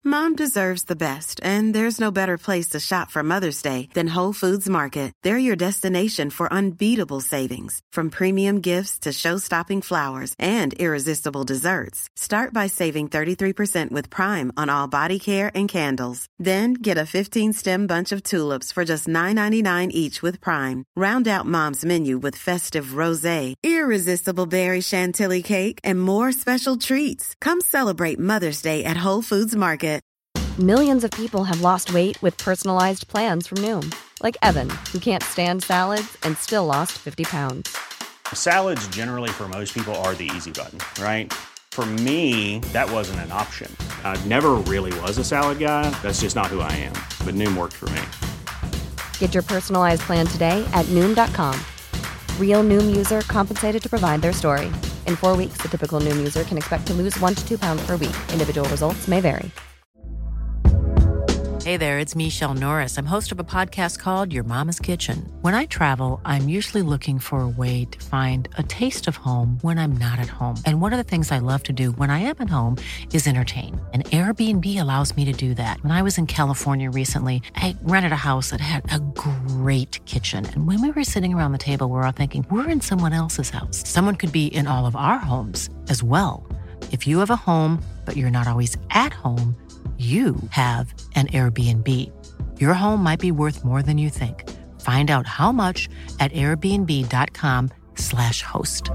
Mom deserves the best, and there's no better place to shop for Mother's Day than Whole Foods Market. They're your destination for unbeatable savings, from premium gifts to show-stopping flowers and irresistible desserts. Start by saving 33% with Prime on all body care and candles. Then get a 15-stem bunch of tulips for just $9.99 each with Prime. Round out Mom's menu with festive rosé, irresistible berry chantilly cake, and more special treats. Come celebrate Mother's Day at Whole Foods Market. Millions of people have lost weight with personalized plans from Noom. Like Evan, who can't stand salads and still lost 50 pounds. Salads generally for most people are the easy button, right? For me, that wasn't an option. I never really was a salad guy. That's just not who I am. But Noom worked for me. Get your personalized plan today at Noom.com. Real Noom user compensated to provide their story. In 4 weeks, the typical Noom user can expect to lose 1 to 2 pounds per week. Individual results may vary. Hey there, it's Michelle Norris. I'm host of a podcast called Your Mama's Kitchen. When I travel, I'm usually looking for a way to find a taste of home when I'm not at home. And one of the things I love to do when I am at home is entertain. And Airbnb allows me to do that. When I was in California recently, I rented a house that had a great kitchen. And when we were sitting around the table, we're all thinking, we're in someone else's house. Someone could be in all of our homes as well. If you have a home, but you're not always at home, you have an Airbnb. Your home might be worth more than you think. Find out how much at airbnb.com/host.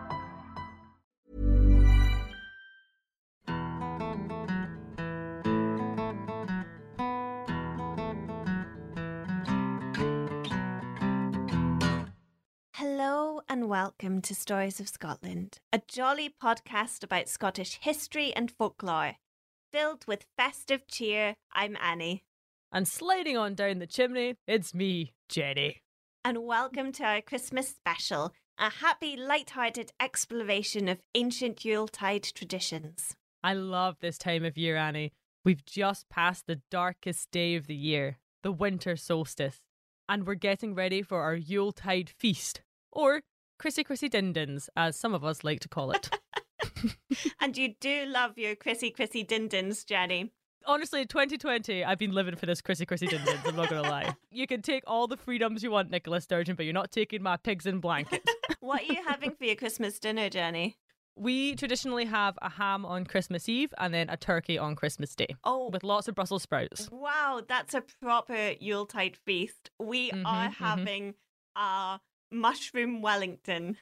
Hello and welcome to Stories of Scotland, a jolly podcast about Scottish history and folklore. Filled with festive cheer, I'm Annie. And sliding on down the chimney, it's me, Jenny. And welcome to our Christmas special, a happy, light-hearted exploration of ancient Yuletide traditions. I love this time of year, Annie. We've just passed the darkest day of the year, the winter solstice, and we're getting ready for our Yuletide feast, or Chrissy Din Dins, as some of us like to call it. And you do love your Chrissy Din Dins, Jenny. Honestly, 2020, I've been living for this Chrissy Din Dins, I'm not going to lie. You can take all the freedoms you want, Nicola Sturgeon, but you're not taking my pigs in blankets. What are you having for your Christmas dinner, Jenny? We traditionally have a ham on Christmas Eve and then a turkey on Christmas Day. Oh, with lots of Brussels sprouts. Wow, that's a proper Yuletide feast. We are having a mushroom Wellington.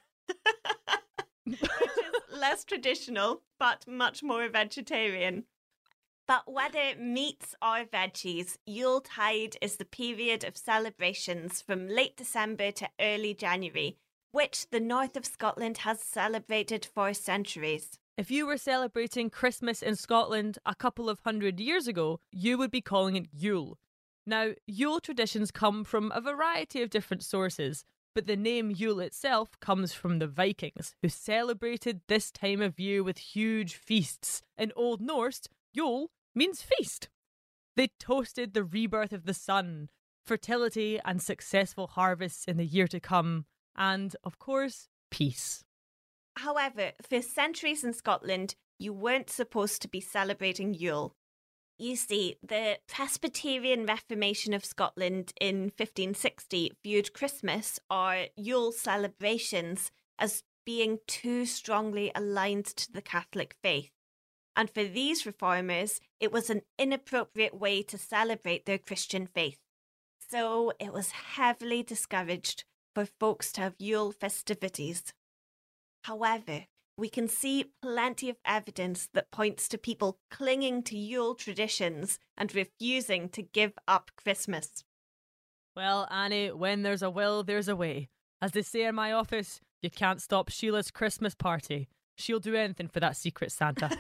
Which is less traditional, but much more vegetarian. But whether meats or veggies, Yuletide is the period of celebrations from late December to early January, which the north of Scotland has celebrated for centuries. If you were celebrating Christmas in Scotland a couple of 100 years ago, you would be calling it Yule. Now, Yule traditions come from a variety of different sources, but the name Yule itself comes from the Vikings, who celebrated this time of year with huge feasts. In Old Norse, Yule means feast. They toasted the rebirth of the sun, fertility and successful harvests in the year to come, and, of course, peace. However, for centuries in Scotland, you weren't supposed to be celebrating Yule. You see, the Presbyterian Reformation of Scotland in 1560 viewed Christmas or Yule celebrations as being too strongly aligned to the Catholic faith. And for these reformers, it was an inappropriate way to celebrate their Christian faith. So it was heavily discouraged for folks to have Yule festivities. However, we can see plenty of evidence that points to people clinging to Yule traditions and refusing to give up Christmas. Well, Annie, when there's a will, there's a way. As they say in my office, you can't stop Sheila's Christmas party. She'll do anything for that secret Santa.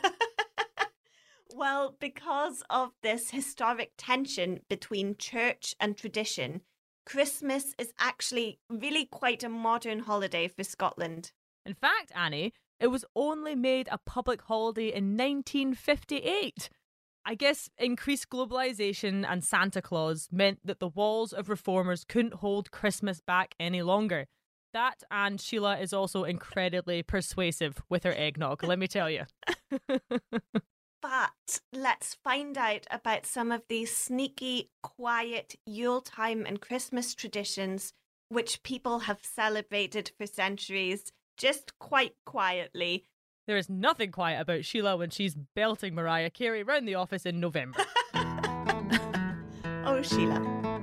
Well, because of this historic tension between church and tradition, Christmas is actually really quite a modern holiday for Scotland. In fact, Annie, it was only made a public holiday in 1958. I guess increased globalisation and Santa Claus meant that the walls of reformers couldn't hold Christmas back any longer. That, and Sheila is also incredibly persuasive with her eggnog, let me tell you. But let's find out about some of these sneaky, quiet Yuletime and Christmas traditions which people have celebrated for centuries, just quite quietly. There is nothing quiet about Sheila when she's belting Mariah Carey round the office in November. Oh, Sheila.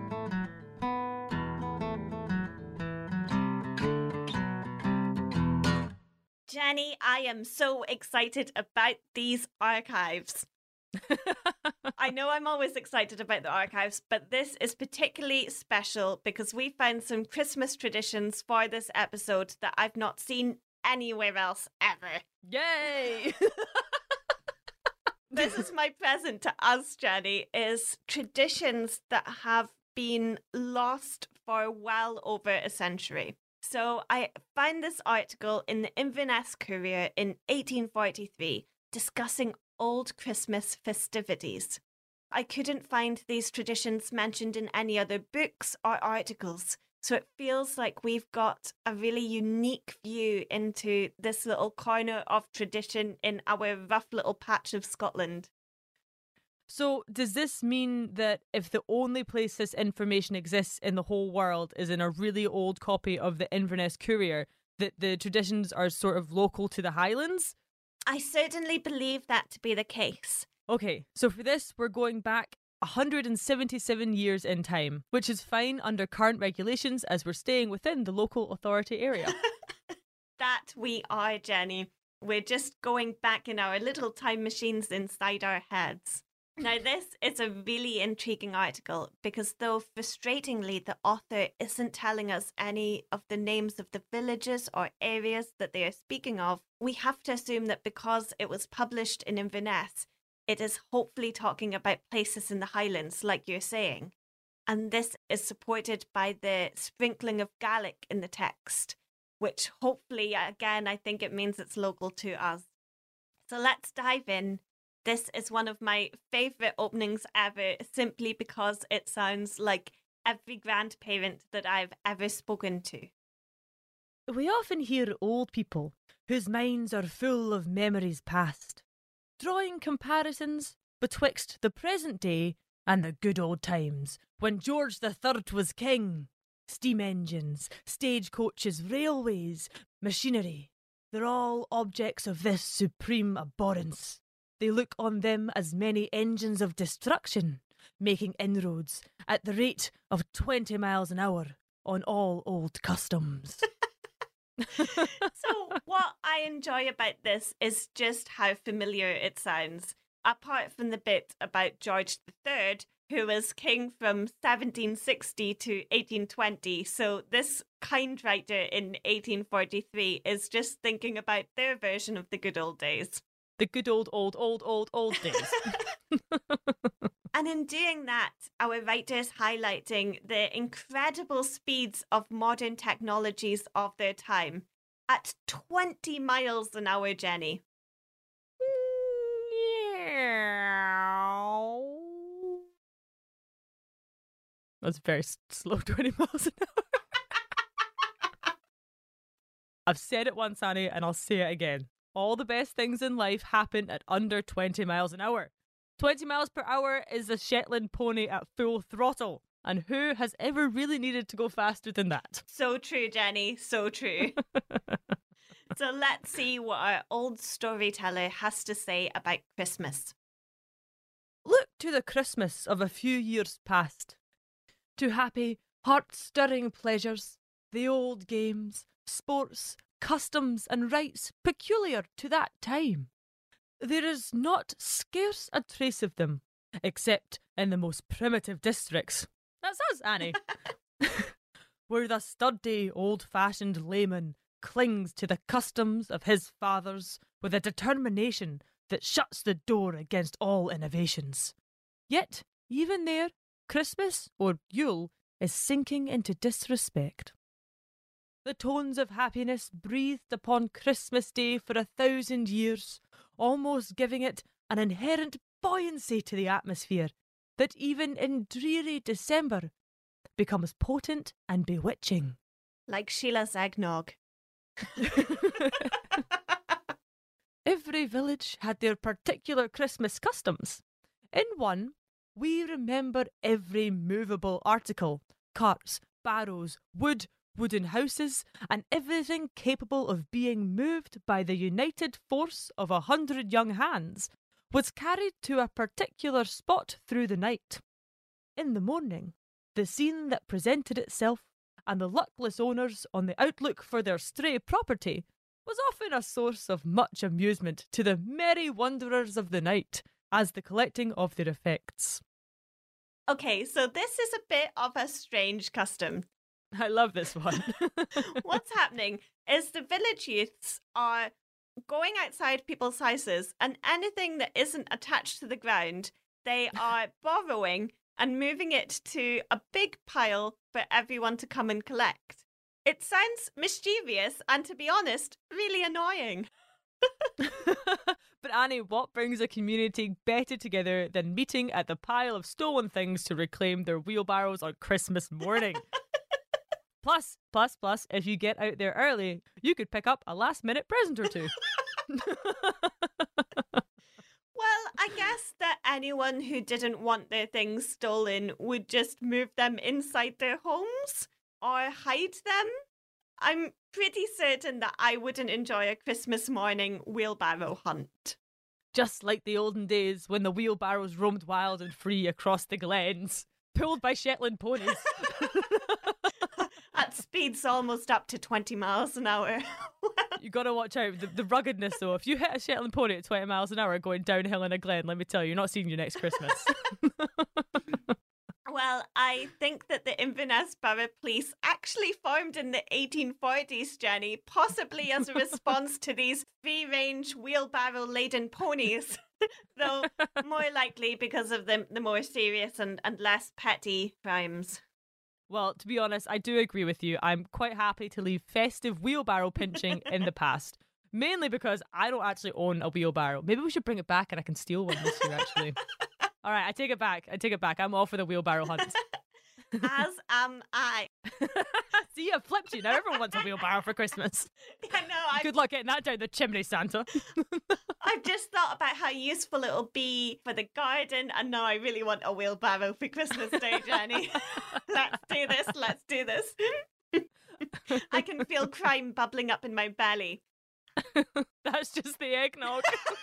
Jenny, I am so excited about these archives. I know I'm always excited about the archives, but this is particularly special because we found some Christmas traditions for this episode that I've not seen anywhere else ever. Yay! This is my present to us, Jenny, is traditions that have been lost for well over a century. So I found this article in the Inverness Courier in 1843 discussing old Christmas festivities. I couldn't find these traditions mentioned in any other books or articles, so it feels like we've got a really unique view into this little corner of tradition in our rough little patch of Scotland. So does this mean that if the only place this information exists in the whole world is in a really old copy of the Inverness Courier, that the traditions are sort of local to the Highlands? I certainly believe that to be the case. Okay, so for this, we're going back 177 years in time, which is fine under current regulations as we're staying within the local authority area. That we are, Jenny. We're just going back in our little time machines inside our heads. Now, this is a really intriguing article because though frustratingly the author isn't telling us any of the names of the villages or areas that they are speaking of, we have to assume that because it was published in Inverness, it is hopefully talking about places in the Highlands, like you're saying. And this is supported by the sprinkling of Gaelic in the text, which hopefully, again, I think it means it's local to us. So let's dive in. This is one of my favourite openings ever, simply because it sounds like every grandparent that I've ever spoken to. We often hear old people whose minds are full of memories past, drawing comparisons betwixt the present day and the good old times when George III was king. Steam engines, stagecoaches, railways, machinery, they're all objects of this supreme abhorrence. They look on them as many engines of destruction, making inroads at the rate of 20 miles an hour on all old customs. So what I enjoy about this is just how familiar it sounds. Apart from the bit about George III, who was king from 1760 to 1820. So this kind writer in 1843 is just thinking about their version of the good old days. The good old days. And in doing that, our writer is highlighting the incredible speeds of modern technologies of their time at 20 miles an hour, Jenny. That's very slow, 20 miles an hour. I've said it once, Annie, and I'll say it again. All the best things in life happen at under 20 miles an hour. 20 miles per hour is a Shetland pony at full throttle. And who has ever really needed to go faster than that? So true, Jenny. So true. So let's see what our old storyteller has to say about Christmas. Look to the Christmas of a few years past. To happy, heart-stirring pleasures, the old games, sports, customs and rites peculiar to that time. There is not scarce a trace of them, except in the most primitive districts. That's us, Annie. Where the sturdy, old-fashioned layman clings to the customs of his fathers with a determination that shuts the door against all innovations. Yet, even there, Christmas, or Yule, is sinking into disrespect. The tones of happiness breathed upon Christmas Day for 1,000 years, almost giving it an inherent buoyancy to the atmosphere that even in dreary December becomes potent and bewitching. Like Sheila's eggnog. every village had their particular Christmas customs. In one, we remember every movable article: carts, barrows, wooden houses, and everything capable of being moved by the united force of 100 young hands was carried to a particular spot through the night. In the morning, the scene that presented itself and the luckless owners on the outlook for their stray property was often a source of much amusement to the merry wanderers of the night as the collecting of their effects. Okay, so this is a bit of a strange custom. I love this one. What's happening is the village youths are going outside people's houses, and anything that isn't attached to the ground, they are borrowing and moving it to a big pile for everyone to come and collect. It sounds mischievous and, to be honest, really annoying. But Annie, what brings a community better together than meeting at the pile of stolen things to reclaim their wheelbarrows on Christmas morning? Plus, if you get out there early, you could pick up a last-minute present or two. Well, I guess that anyone who didn't want their things stolen would just move them inside their homes or hide them. I'm pretty certain that I wouldn't enjoy a Christmas morning wheelbarrow hunt. Just like the olden days when the wheelbarrows roamed wild and free across the glens, pulled by Shetland ponies. At speeds almost up to 20 miles an hour. You got to watch out. The ruggedness, though. If you hit a Shetland pony at 20 miles an hour going downhill in a glen, let me tell you, you're not seeing you next Christmas. Well, I think that the Inverness Borough Police actually formed in the 1840s, Jenny, possibly as a response to these free-range, wheelbarrow-laden ponies, though more likely because of the more serious and less petty crimes. Well, to be honest, I do agree with you. I'm quite happy to leave festive wheelbarrow pinching in the past. Mainly because I don't actually own a wheelbarrow. Maybe we should bring it back and I can steal one this year, actually. All right, I take it back. I'm all for the wheelbarrow hunt. As am I. See, I flipped you. Now everyone wants a wheelbarrow for Christmas. I know. Good luck getting that down the chimney, Santa. I've just thought about how useful it'll be for the garden, and now I really want a wheelbarrow for Christmas Day, Jenny. Let's do this. I can feel crime bubbling up in my belly. That's just the eggnog.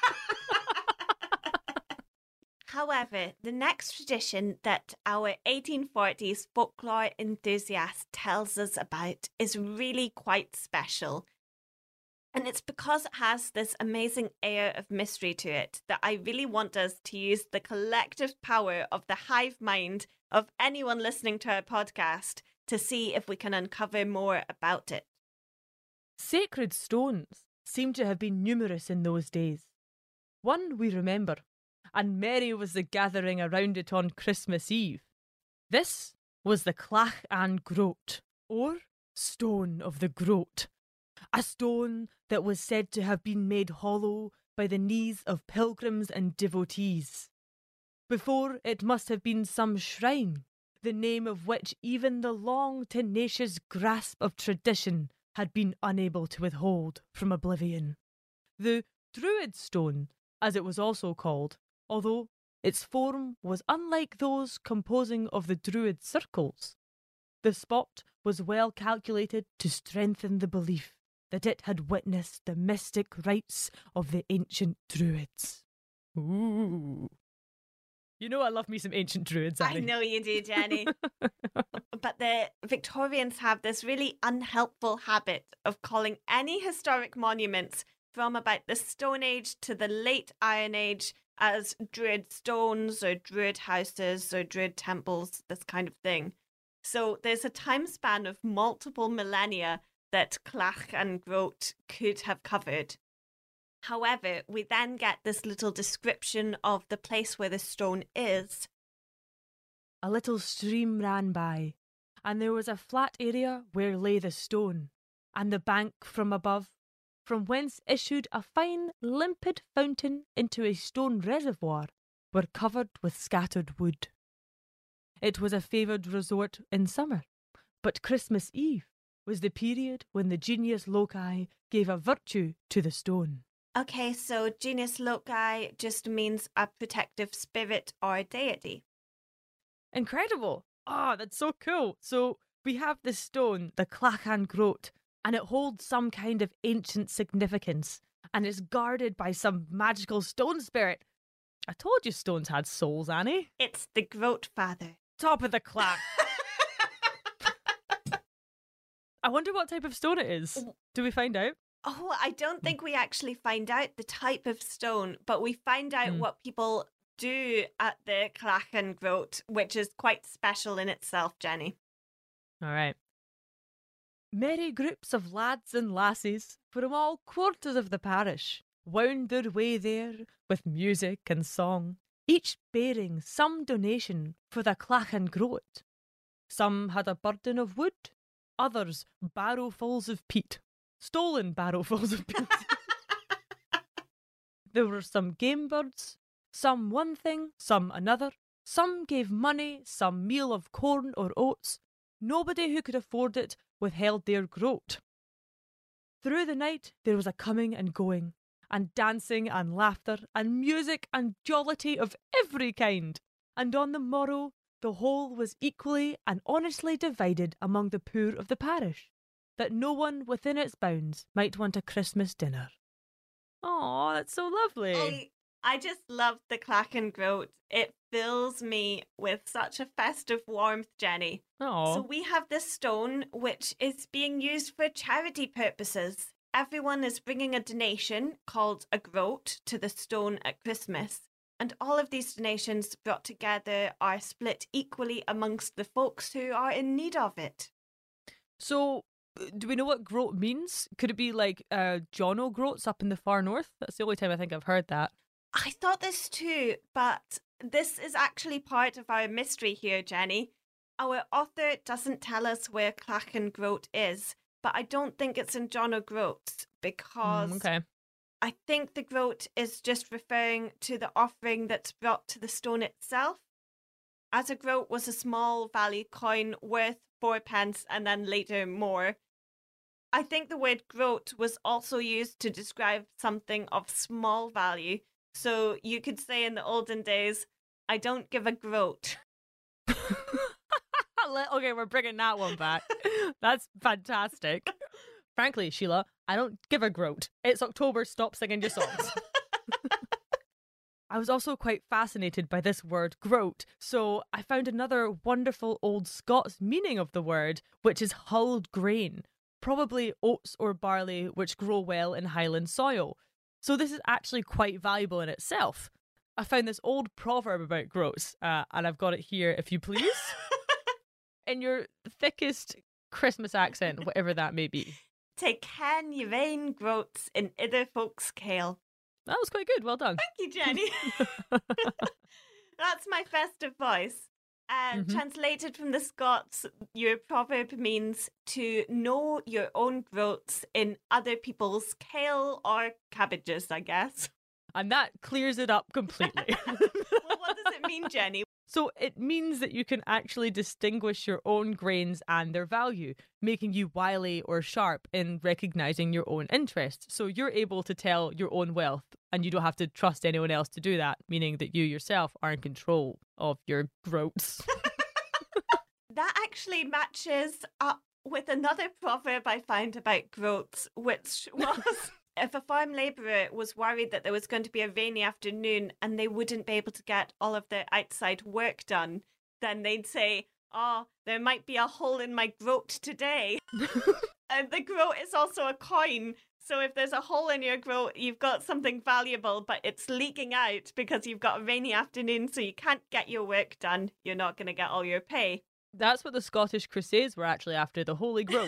However, the next tradition that our 1840s folklore enthusiast tells us about is really quite special. And it's because it has this amazing air of mystery to it that I really want us to use the collective power of the hive mind of anyone listening to our podcast to see if we can uncover more about it. Sacred stones seem to have been numerous in those days. One we remember, and merry was the gathering around it on Christmas Eve. This was the Clach an Groat, or Stone of the Groat, a stone that was said to have been made hollow by the knees of pilgrims and devotees. Before, it must have been some shrine, the name of which even the long, tenacious grasp of tradition had been unable to withhold from oblivion. The Druid Stone, as it was also called, although its form was unlike those composing of the Druid circles. The spot was well calculated to strengthen the belief that it had witnessed the mystic rites of the ancient Druids. Ooh. You know I love me some ancient Druids, Annie. I know you do, Jenny. But the Victorians have this really unhelpful habit of calling any historic monuments from about the Stone Age to the late Iron Age as Druid stones or Druid houses or Druid temples, this kind of thing. So there's a time span of multiple millennia that Clach an Groat could have covered. However, we then get this little description of the place where the stone is. A little stream ran by, and there was a flat area where lay the stone, and the bank from above, from whence issued a fine limpid fountain into a stone reservoir, were covered with scattered wood. It was a favoured resort in summer, but Christmas Eve was the period when the genius loci gave a virtue to the stone. Okay, so Genius Loci just means a protective spirit or deity. Incredible. Oh, that's so cool. So we have this stone, the Clachan Grot, and it holds some kind of ancient significance, and it's guarded by some magical stone spirit. I told you stones had souls, Annie. It's the Grot Father. Top of the class. I wonder what type of stone it is. Do we find out? Oh, I don't think we actually find out the type of stone, but we find out what people do at the Clachan Grot, which is quite special in itself, Jenny. All right. Merry groups of lads and lassies from all quarters of the parish wound their way there with music and song, each bearing some donation for the Clachan Grot. Some had a burden of wood, others barrowfuls of peat. Stolen barrowfuls of peat. There were some game birds, some one thing, some another. Some gave money, some meal of corn or oats. Nobody who could afford it withheld their groat. Through the night there was a coming and going, and dancing and laughter, and music and jollity of every kind. And on the morrow the whole was equally and honestly divided among the poor of the parish, that no one within its bounds might want a Christmas dinner. Oh, that's so lovely. I just love the Clachan Grot. It fills me with such a festive warmth, Jenny. Oh. So we have this stone which is being used for charity purposes. Everyone is bringing a donation called a groat to the stone at Christmas. And all of these donations brought together are split equally amongst the folks who are in need of it. So, do we know what groat means? Could it be like John O'Groats up in the far north? That's the only time I think I've heard that. I thought this too, but this is actually part of our mystery here, Jenny. Our author doesn't tell us where Clachan Grot is, but I don't think it's in John O'Groats because I think the groat is just referring to the offering that's brought to the stone itself. As a groat was a small value coin worth 4p and then later more. I think the word groat was also used to describe something of small value. So you could say in the olden days, I don't give a groat. Okay, we're bringing that one back. That's fantastic. Frankly, Sheila, I don't give a groat. It's October, stop singing your songs. I was also quite fascinated by this word groat, so I found another wonderful old Scots meaning of the word, which is hulled grain, probably oats or barley which grow well in highland soil. So this is actually quite valuable in itself. I found this old proverb about groats, and I've got it here, if you please. In your thickest Christmas accent, whatever that may be. Take ken your vain groats in other folks' kale. That was quite good, well done. Thank you, Jenny. That's my festive voice. Translated from the Scots, your proverb means to know your own groats in other people's kale or cabbages, I guess. And that clears it up completely. Well, what does it mean, Jenny? So it means that you can actually distinguish your own grains and their value, making you wily or sharp in recognising your own interests. So you're able to tell your own wealth and you don't have to trust anyone else to do that, meaning that you yourself are in control of your groats. That actually matches up with another proverb I found about groats, which was... If a farm labourer was worried that there was going to be a rainy afternoon and they wouldn't be able to get all of their outside work done, then they'd say, "Oh, there might be a hole in my groat today." And the groat is also a coin. So if there's a hole in your groat, you've got something valuable, but it's leaking out because you've got a rainy afternoon, so you can't get your work done. You're not going to get all your pay. That's what the Scottish Crusades were actually after, the Holy Groat.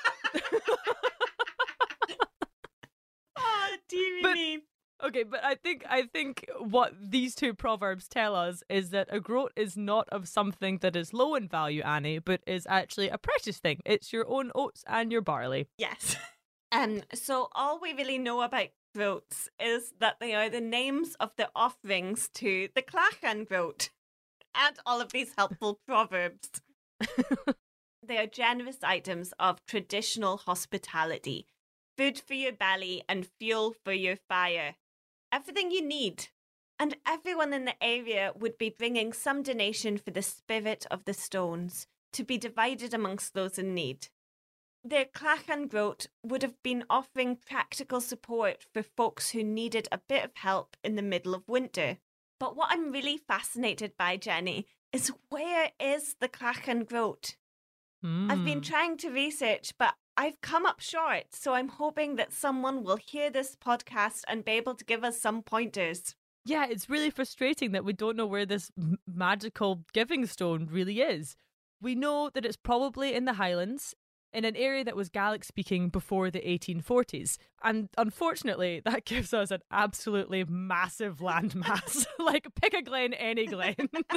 Okay, but I think what these two proverbs tell us is that a groat is not of something that is low in value, Annie, but is actually a precious thing. It's your own oats and your barley. Yes. So all we really know about groats is that they are the names of the offerings to the Clachan Grot, and all of these helpful proverbs. They are generous items of traditional hospitality. food for your belly and fuel for your fire. Everything you need. And everyone in the area would be bringing some donation for the spirit of the stones to be divided amongst those in need. The Clachan Grot would have been offering practical support for folks who needed a bit of help in the middle of winter. But what I'm really fascinated by, Jenny, is where is the Clachan Grot? I've been trying to research, but I've come up short, so I'm hoping that someone will hear this podcast and be able to give us some pointers. Yeah, it's really frustrating that we don't know where this magical giving stone really is. We know that it's probably in the Highlands, in an area that was Gaelic-speaking before the 1840s. And unfortunately, that gives us an absolutely massive landmass. Like, pick a glen, any glen.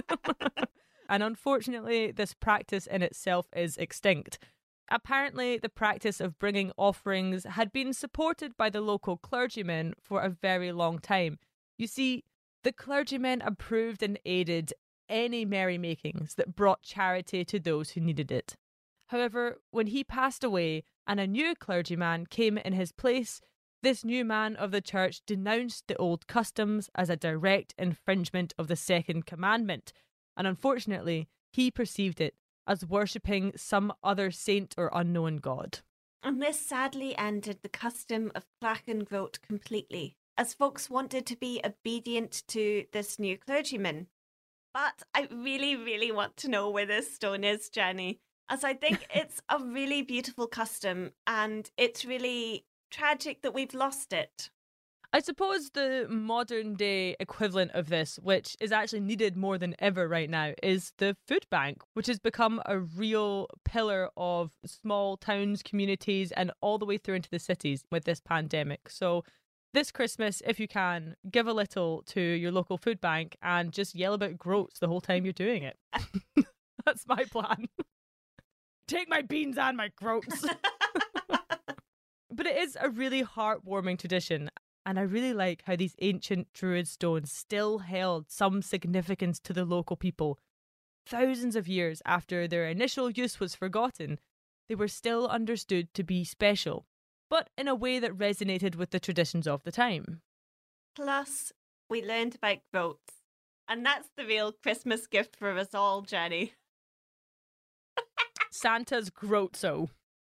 And unfortunately, this practice in itself is extinct. Apparently, the practice of bringing offerings had been supported by the local clergymen for a very long time. You see, the clergymen approved and aided any merrymakings that brought charity to those who needed it. However, when he passed away and a new clergyman came in his place, this new man of the church denounced the old customs as a direct infringement of the second commandment, and unfortunately, he perceived it as worshipping some other saint or unknown god. And this sadly ended the custom of Clachan Grot completely, as folks wanted to be obedient to this new clergyman. But I really, really want to know where this stone is, Jenny, as I think it's a really beautiful custom and it's really tragic that we've lost it. I suppose the modern day equivalent of this, which is actually needed more than ever right now, is the food bank, which has become a real pillar of small towns, communities, and all the way through into the cities with this pandemic. So this Christmas, if you can, give a little to your local food bank and just yell about groats the whole time you're doing it. That's my plan. Take my beans and my groats. But it is a really heartwarming tradition. And I really like how these ancient Druid stones still held some significance to the local people. Thousands of years after their initial use was forgotten, they were still understood to be special, but in a way that resonated with the traditions of the time. Plus, we learned about groats, and that's the real Christmas gift for us all, Jenny. Santa's Grotso.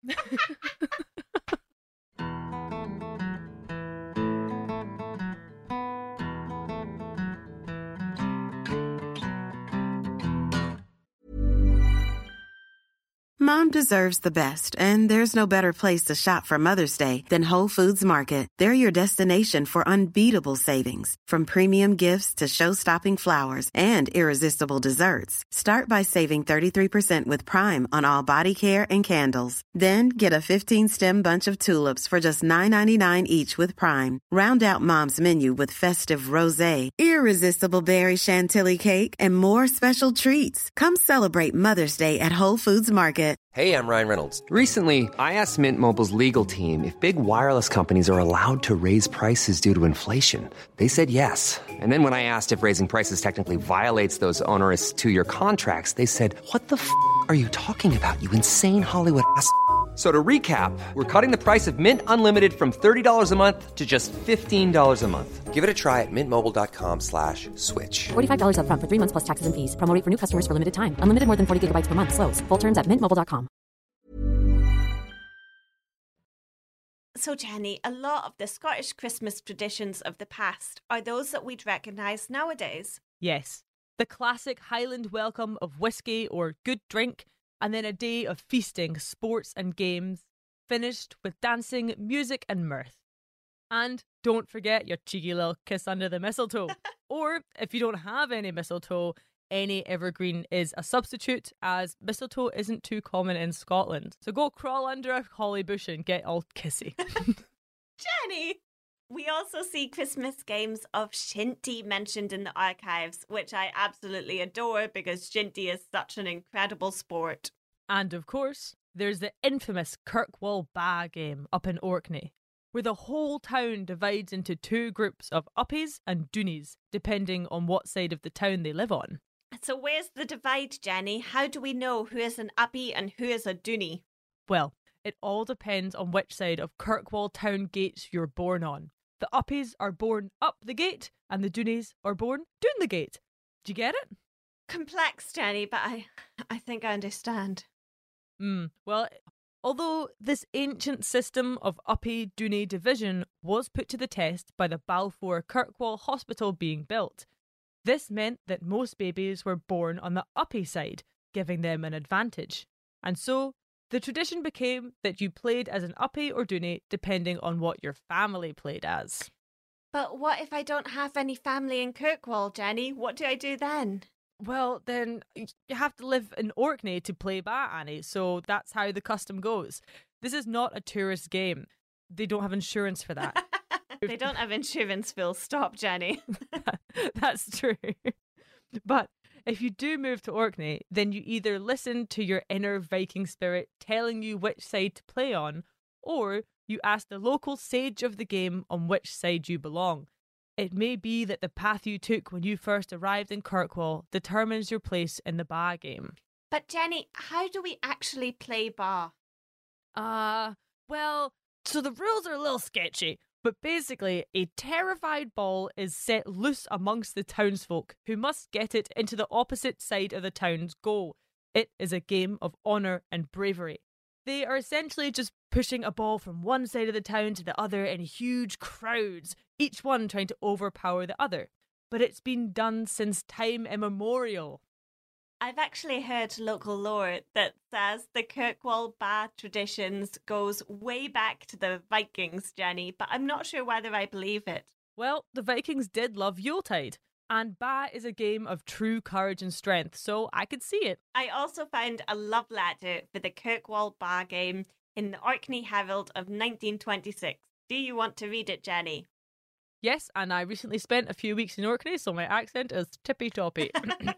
Mom deserves the best, and there's no better place to shop for Mother's Day than Whole Foods Market. They're your destination for unbeatable savings, from premium gifts to show-stopping flowers and irresistible desserts. Start by saving 33% with Prime on all body care and candles. Then get a 15-stem bunch of tulips for just $9.99 each with Prime. Round out Mom's menu with festive rosé, irresistible berry chantilly cake, and more special treats. Come celebrate Mother's Day at Whole Foods Market. Hey, I'm Ryan Reynolds. Recently, I asked Mint Mobile's legal team if big wireless companies are allowed to raise prices due to inflation. They said yes. And then when I asked if raising prices technically violates those onerous 2-year contracts, they said, "What the f*** are you talking about, you insane Hollywood ass?" So to recap, we're cutting the price of Mint Unlimited from $30 a month to just $15 a month. Give it a try at mintmobile.com/switch. $45 up front for 3 months plus taxes and fees. Promo rate for new customers for limited time. Unlimited more than 40 gigabytes per month. Slows full terms at mintmobile.com. So, Jenny, a lot of the Scottish Christmas traditions of the past are those that we'd recognise nowadays. Yes, the classic Highland welcome of whiskey or good drink, and then a day of feasting, sports and games, finished with dancing, music and mirth. And don't forget your cheeky little kiss under the mistletoe. Or, if you don't have any mistletoe, any evergreen is a substitute, as mistletoe isn't too common in Scotland. So go crawl under a holly bush and get all kissy. Jenny! We also see Christmas games of shinty mentioned in the archives, which I absolutely adore because shinty is such an incredible sport. And of course, there's the infamous Kirkwall Ba game up in Orkney, where the whole town divides into 2 groups of uppies and doonies, depending on what side of the town they live on. So where's the divide, Jenny? How do we know who is an uppie and who is a doonie? Well, it all depends on which side of Kirkwall town gates you're born on. The Uppies are born up the gate, and the Dooneys are born down the gate. Do you get it? Complex, Jenny, but I think I understand. Well, although this ancient system of Uppie-Dooney division was put to the test by the Balfour Kirkwall Hospital being built, this meant that most babies were born on the Uppie side, giving them an advantage. And so, the tradition became that you played as an Uppie or Dooney depending on what your family played as. But what if I don't have any family in Kirkwall, Jenny? What do I do then? Well, then you have to live in Orkney to play Ba, Annie, so that's how the custom goes. This is not a tourist game. They don't have insurance for that. They don't have insurance, full stop, Jenny. That's true. But if you do move to Orkney, then you either listen to your inner Viking spirit telling you which side to play on, or you ask the local sage of the game on which side you belong. It may be that the path you took when you first arrived in Kirkwall determines your place in the Ba game. But Jenny, how do we actually play Ba? Well, so the rules are a little sketchy, but basically a terrified ball is set loose amongst the townsfolk who must get it into the opposite side of the town's goal. It is a game of honour and bravery. They are essentially just pushing a ball from one side of the town to the other in huge crowds, each one trying to overpower the other. But it's been done since time immemorial. I've actually heard local lore that says the Kirkwall Ba traditions goes way back to the Vikings, Jenny, but I'm not sure whether I believe it. Well, the Vikings did love Yuletide, and Ba is a game of true courage and strength, so I could see it. I also found a love letter for the Kirkwall Ba game in the Orkney Herald of 1926. Do you want to read it, Jenny? Yes, and I recently spent a few weeks in Orkney, so my accent is tippy-toppy.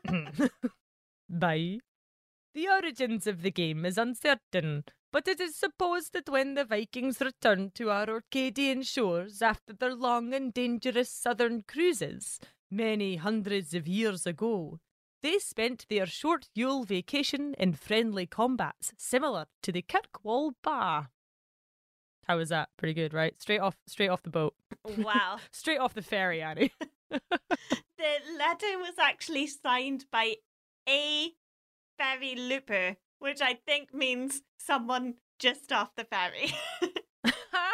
Bye. The origins of the game is uncertain, but it is supposed that when the Vikings returned to our Orcadian shores after their long and dangerous southern cruises, many hundreds of years ago, they spent their short Yule vacation in friendly combats similar to the Kirkwall Ba. How was that? Pretty good, right? Straight off the boat. Wow. Straight off the ferry, Annie. The letter was actually signed by a ferry looper, which I think means someone just off the ferry. But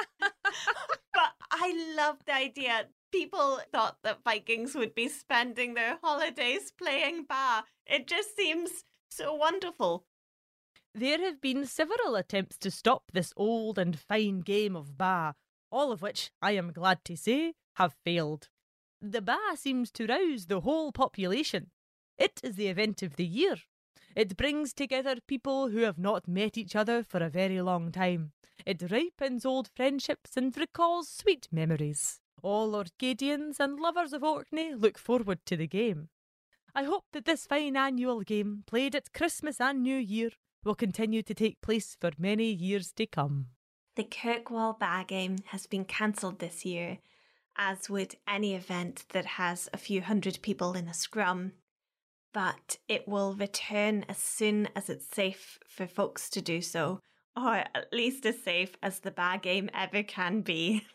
I love the idea. People thought that Vikings would be spending their holidays playing Ba. It just seems so wonderful. There have been several attempts to stop this old and fine game of Ba, all of which, I am glad to say, have failed. The Ba seems to rouse the whole population. It is the event of the year. It brings together people who have not met each other for a very long time. It ripens old friendships and recalls sweet memories. All Orcadians and lovers of Orkney look forward to the game. I hope that this fine annual game, played at Christmas and New Year, will continue to take place for many years to come. The Kirkwall Ba game has been cancelled this year, as would any event that has a few hundred people in a scrum. But it will return as soon as it's safe for folks to do so, or at least as safe as the Ba game ever can be.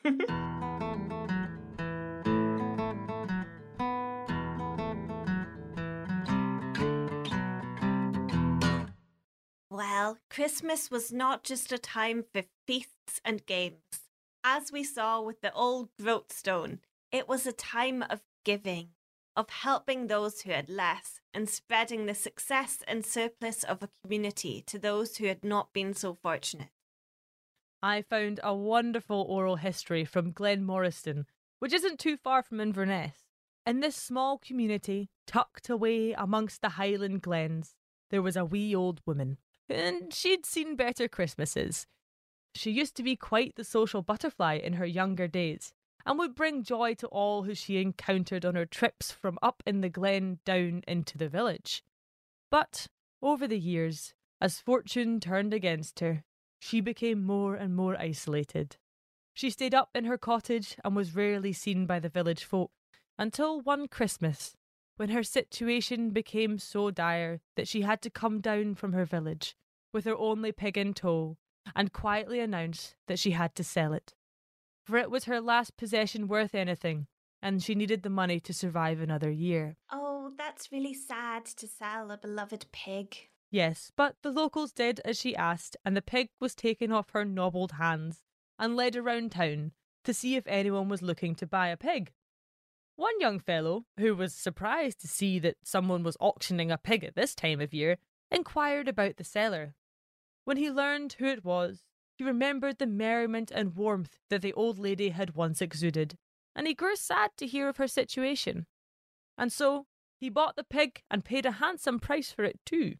Well, Christmas was not just a time for feasts and games. As we saw with the old Grotestone, it was a time of giving, of helping those who had less, and spreading the success and surplus of a community to those who had not been so fortunate. I found a wonderful oral history from Glenmoriston, which isn't too far from Inverness. In this small community, tucked away amongst the Highland glens, there was a wee old woman, and she'd seen better Christmases. She used to be quite the social butterfly in her younger days, and would bring joy to all who she encountered on her trips from up in the glen down into the village. But, over the years, as fortune turned against her, she became more and more isolated. She stayed up in her cottage and was rarely seen by the village folk, until one Christmas, when her situation became so dire that she had to come down from her village, with her only pig in tow, and quietly announced that she had to sell it. For it was her last possession worth anything, and she needed the money to survive another year. Oh, that's really sad to sell a beloved pig. Yes, but the locals did as she asked, and the pig was taken off her knobbled hands and led around town to see if anyone was looking to buy a pig. One young fellow, who was surprised to see that someone was auctioning a pig at this time of year, inquired about the seller. When he learned who it was, he remembered the merriment and warmth that the old lady had once exuded, and he grew sad to hear of her situation. And so he bought the pig and paid a handsome price for it too.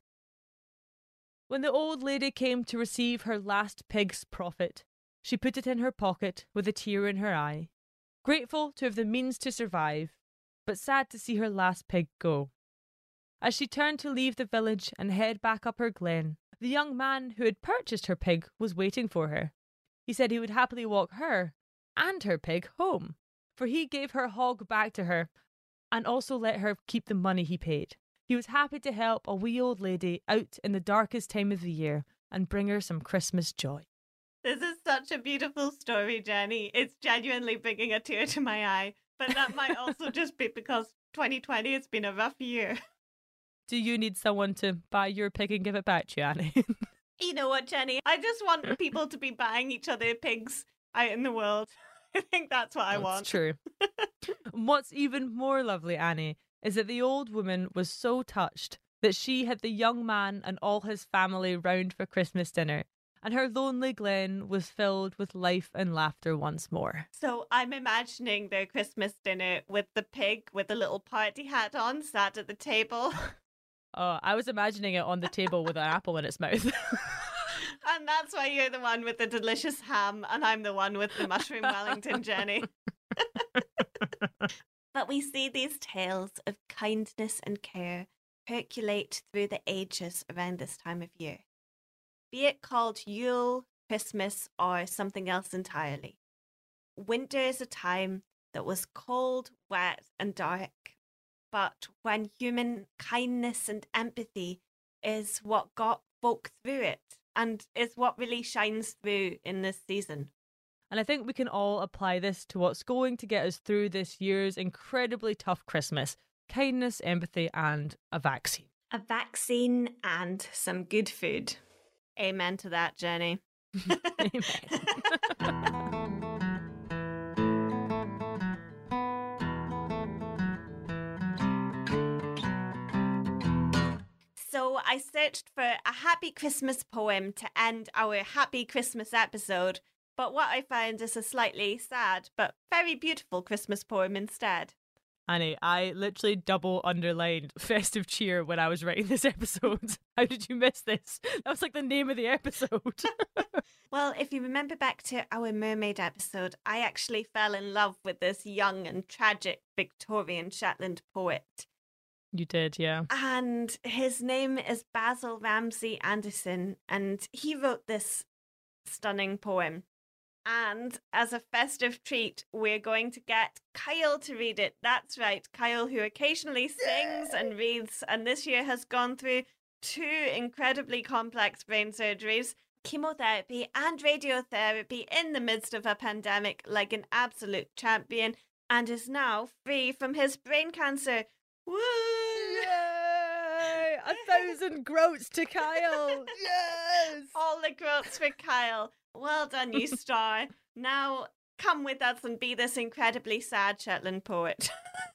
When the old lady came to receive her last pig's profit, she put it in her pocket with a tear in her eye, grateful to have the means to survive, but sad to see her last pig go. As she turned to leave the village and head back up her glen, the young man who had purchased her pig was waiting for her. He said he would happily walk her and her pig home, for he gave her hog back to her and also let her keep the money he paid. He was happy to help a wee old lady out in the darkest time of the year and bring her some Christmas joy. This is such a beautiful story, Jenny. It's genuinely bringing a tear to my eye, but that might also just be because 2020 has been a rough year. Do you need someone to buy your pig and give it back to you, Annie? You know what, Jenny? I just want people to be buying each other pigs out in the world. I think that's what I want. That's true. What's even more lovely, Annie, is that the old woman was so touched that she had the young man and all his family round for Christmas dinner, and her lonely glen was filled with life and laughter once more. So I'm imagining their Christmas dinner with the pig with a little party hat on sat at the table. Oh, I was imagining it on the table with an apple in its mouth. And that's why you're the one with the delicious ham and I'm the one with the mushroom Wellington, Jenny. But we see these tales of kindness and care percolate through the ages around this time of year. Be it called Yule, Christmas, or something else entirely. Winter is a time that was cold, wet, and dark. But when human kindness and empathy is what got folk through it, and is what really shines through in this season. And I think we can all apply this to what's going to get us through this year's incredibly tough Christmas. Kindness, empathy, and a vaccine. A vaccine and some good food. Amen to that, Jenny. Amen. So I searched for a happy Christmas poem to end our happy Christmas episode, but what I found is a slightly sad but very beautiful Christmas poem instead. Annie, I literally double underlined festive cheer when I was writing this episode. How did you miss this? That was like the name of the episode. Well, if you remember back to our mermaid episode, I actually fell in love with this young and tragic Victorian Shetland poet. You did, yeah. And his name is Basil Ramsay Anderson, and he wrote this stunning poem. And as a festive treat, we're going to get Kyle to read it. That's right, Kyle, who occasionally sings and reads, and this year has gone through 2 incredibly complex brain surgeries, chemotherapy and radiotherapy in the midst of a pandemic like an absolute champion, and is now free from his brain cancer. Woo! Yay! 1,000 groats to Kyle! Yes! All the groats for Kyle. Well done, you star. Now come with us and be this incredibly sad Shetland poet.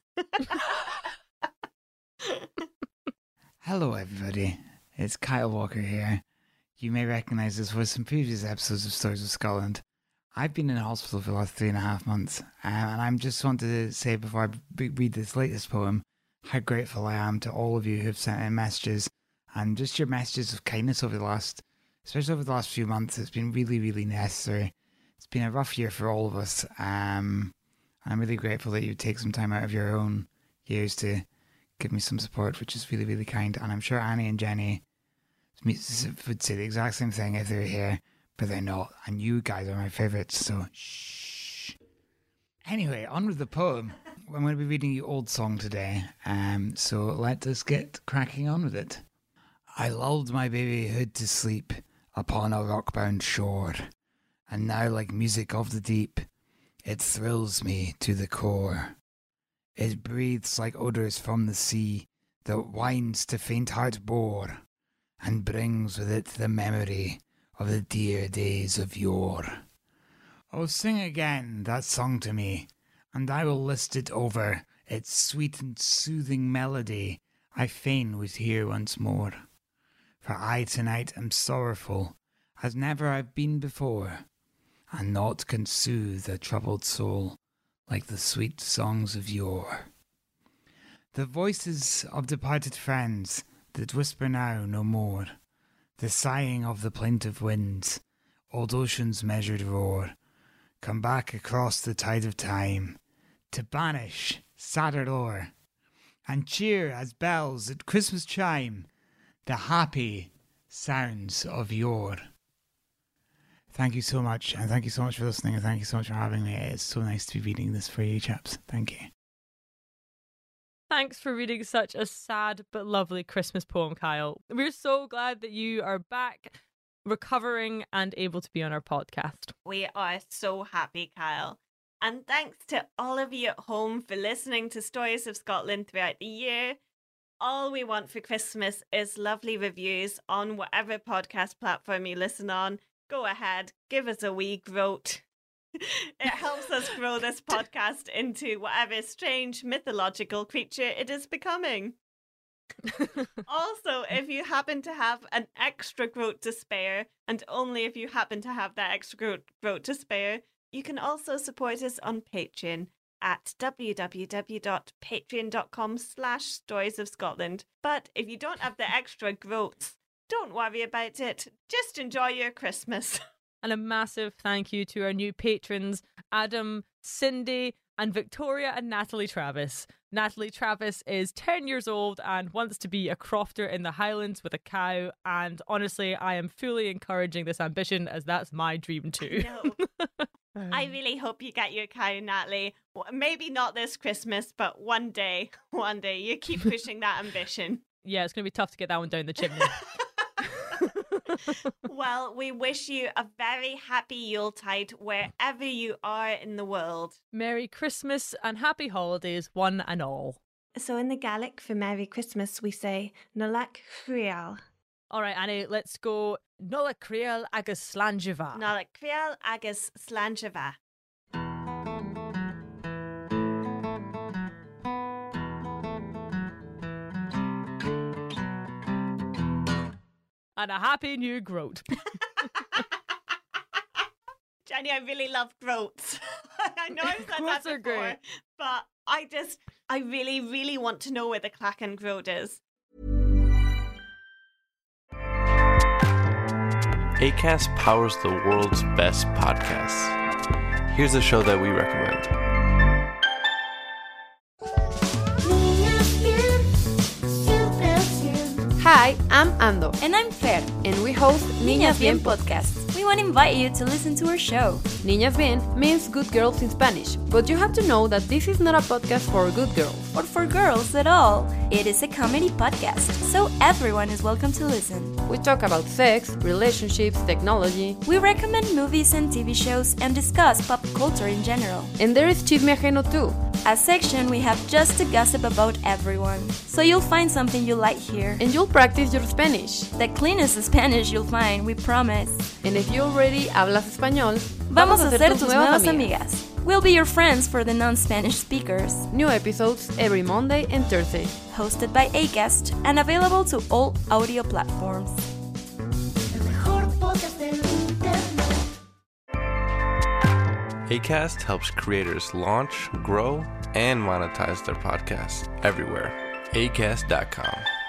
Hello, everybody. It's Kyle Walker here. You may recognise this voice from previous episodes of Stories of Scotland. I've been in hospital for the last 3.5 months, and I just wanted to say before I read this latest poem how grateful I am to all of you who've sent in messages and just your messages of kindness especially over the last few months. It's been really, really necessary. It's been a rough year for all of us. I'm really grateful that you take some time out of your own years to give me some support, which is really, really kind. And I'm sure Annie and Jenny would say the exact same thing if they were here, but they're not. And you guys are my favourites, so shh. Anyway, on with the poem. I'm going to be reading you Old Song today, so let us get cracking on with it. I lulled my babyhood to sleep upon a rock-bound shore, and now like music of the deep, it thrills me to the core. It breathes like odours from the sea that winds to faint heart bore, and brings with it the memory of the dear days of yore. Oh, sing again that song to me, and I will list it over, its sweet and soothing melody I fain would hear once more. For I tonight am sorrowful, as never I've been before, and naught can soothe a troubled soul like the sweet songs of yore. The voices of departed friends that whisper now no more, the sighing of the plaintive winds, old ocean's measured roar, come back across the tide of time, to banish sadder lore, and cheer as bells at Christmas chime, the happy sounds of yore. Thank you so much, and thank you so much for listening, and thank you so much for having me. It's so nice to be reading this for you, chaps. Thank you. Thanks for reading such a sad but lovely Christmas poem, Kyle. We're so glad that you are back, recovering, and able to be on our podcast. We are so happy, Kyle. And thanks to all of you at home for listening to Stories of Scotland throughout the year. All we want for Christmas is lovely reviews on whatever podcast platform you listen on. Go ahead, give us a wee groat. It helps us grow this podcast into whatever strange mythological creature it is becoming. Also, if you happen to have an extra groat to spare, and only if you happen to have that extra groat to spare, you can also support us on Patreon at www.patreon.com/storiesofscotland. But if you don't have the extra groats, don't worry about it. Just enjoy your Christmas. And a massive thank you to our new patrons, Adam, Cindy, and Victoria and Natalie Travis. Natalie Travis is 10 years old and wants to be a crofter in the Highlands with a cow. And honestly, I am fully encouraging this ambition, as that's my dream too. No. I really hope you get your cow, Natalie. Maybe not this Christmas, but one day. You keep pushing that ambition. Yeah, it's going to be tough to get that one down the chimney. Well, we wish you a very happy Yuletide wherever you are in the world. Merry Christmas and happy holidays, one and all. So in the Gaelic for Merry Christmas, we say Nolak Chrial. All right, Annie, let's go. Nolak Chrial agus Slanjava. Nolak Chrial agus Slanjava. And a happy new groat. Jenny, I really love groats. I know I've said Groats that are before, great. but I really, really want to know where the Clachan groat is. Acast powers the world's best podcasts. Here's a show that we recommend. Hi, I'm Ando. And I'm Fer. And we host Niñas Bien podcast. We want to invite you to listen to our show. Niñas Bien means good girls in Spanish, but you have to know that this is not a podcast for good girls. Or for girls at all. It is a comedy podcast, so everyone is welcome to listen. We talk about sex, relationships, technology. We recommend movies and TV shows and discuss pop culture in general. And there is Chisme Ajeno too. A section we have just to gossip about everyone. So you'll find something you like here. And you'll practice your Spanish. The cleanest Spanish you'll find, we promise. And if you already hablas español, vamos a ser tus nuevas amigas. We'll be your friends for the non-Spanish speakers. New episodes every Monday and Thursday. Hosted by Acast and available to all audio platforms. Acast helps creators launch, grow, and monetize their podcasts everywhere. Acast.com.